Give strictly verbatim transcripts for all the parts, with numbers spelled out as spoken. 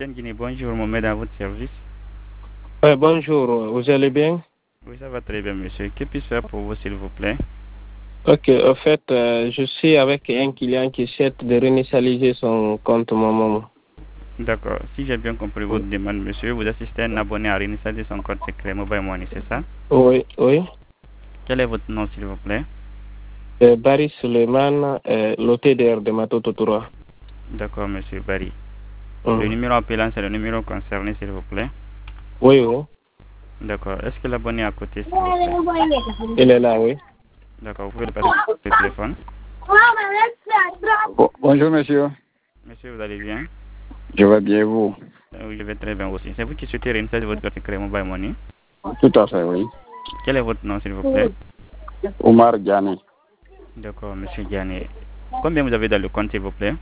Guinée, bonjour, Mohamed, à votre service. Euh, bonjour, vous allez bien? Oui, ça va très bien, monsieur. Que puis-je faire pour vous, s'il vous plaît? Ok, en fait, euh, je suis avec un client qui souhaite de réinitialiser son compte Momo. D'accord. Si j'ai bien compris votre demande, monsieur, vous assistez un abonné à réinitialiser son compte secret Mobile Money, c'est ça? Oui, oui. Quel est votre nom, s'il vous plaît? Euh, Barry Suleiman, euh, l'O T D R de Matototura. D'accord, monsieur Barry. Le Mm. numéro appelant, c'est le numéro concerné, s'il vous plaît. Oui, oui. D'accord. Est-ce que l'abonné est à côté, s'il vous plaît? Il est là, oui. D'accord. Vous pouvez le passer sur le téléphone. Bon, bonjour monsieur, Monsieur, vous allez bien? je vais bien vous. Euh, Oui, je vais très bien aussi. C'est vous qui souhaitez réinitialiser votre compte secret Mobile Money. Tout à fait, oui. Quel est votre nom, s'il vous plaît? Omar Diani. D'accord, monsieur Diané. Combien vous avez dans le compte, s'il vous plaît?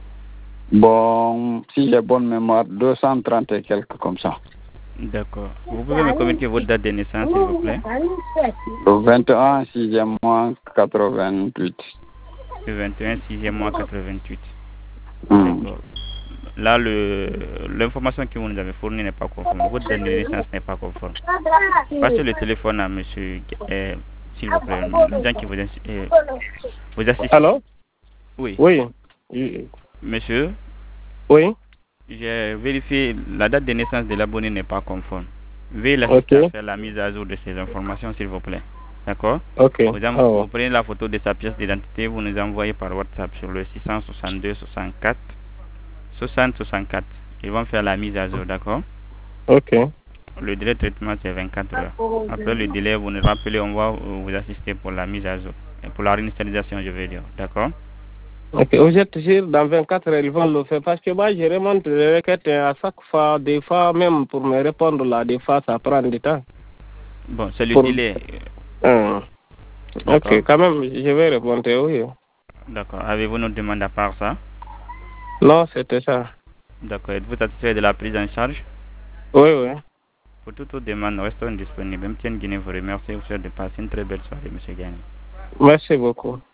Bon, si j'ai bonne mémoire, deux cent trente et quelques comme ça. D'accord. Vous pouvez me communiquer votre date de naissance, s'il vous plaît? Le vingt et un, sixième mois, quatre-vingt-huit. Le vingt et un, sixième mois, quatre-vingt-huit. Hmm. D'accord. Là, le l'information que vous nous avez fournie n'est pas conforme. Votre date de naissance n'est pas conforme. Passez le téléphone à monsieur, euh, s'il vous plaît, le gens qui vous, euh, vous assiste. Allô? Oui. Oui. Oui. Monsieur, Oui. j'ai vérifié, la date de naissance de l'abonné n'est pas conforme. Veuillez Ok. l'assister à faire la mise à jour de ces informations, s'il vous plaît. D'accord? Ok. Vous, en- Ah, ouais. vous prenez la photo de sa pièce d'identité, vous nous envoyez par WhatsApp sur le six cent soixante-deux soixante-quatre soixante soixante-quatre. Ils vont faire la mise à jour, d'accord? Ok. Le délai de traitement, c'est vingt-quatre heures. Après le délai, vous nous rappelez, on va vous assister pour la mise à jour. Et pour la réinitialisation, je veux dire. D'accord? Ok. Vous êtes sûr, dans vingt-quatre heures, ils vont le faire parce que moi, je remonte les requêtes à chaque fois, des fois, même pour me répondre là, des fois, ça prend du temps. Bon, c'est le Pour... délai. Hum. Ok, D'accord? quand même, je vais répondre, oui. D'accord. Avez-vous une demande à part ça? Non, c'était ça. D'accord. Êtes-vous satisfait de la prise en charge? Oui, oui. Pour toute autre demande, restons disponibles. M T N Guinée vous remercie et vous souhaite de passer une très belle soirée, M. Gagné. Merci beaucoup.